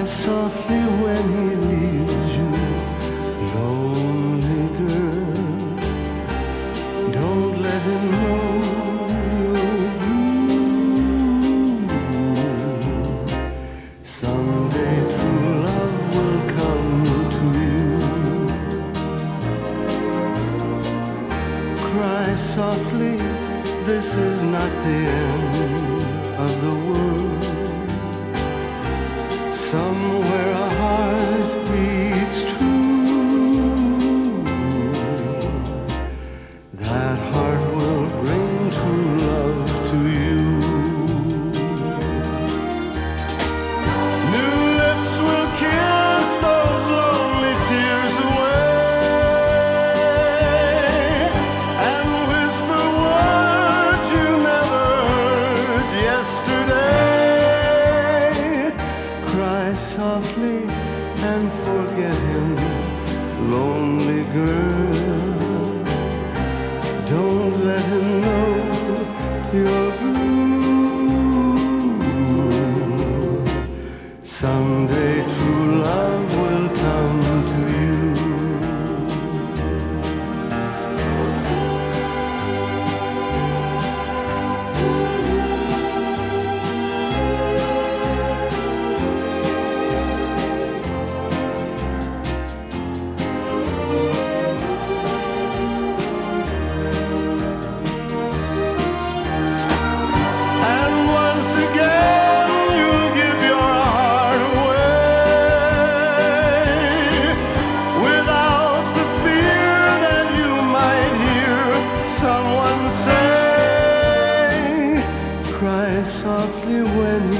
softly when he leaves you, lonely girl. Don't let him know you're blue. Someday true love will come to you. Cry softly, this is not the end of the world. Somewhere a heart beats true. That heart will bring true love to you. New lips will kiss those lonely tears away and whisper words you never heard yesterday. Cry softly and forget him, lonely girl. Don't let him know you're blue. Someday true love will come to you. Again, you give your heart away without the fear that you might hear someone say. Cry softly when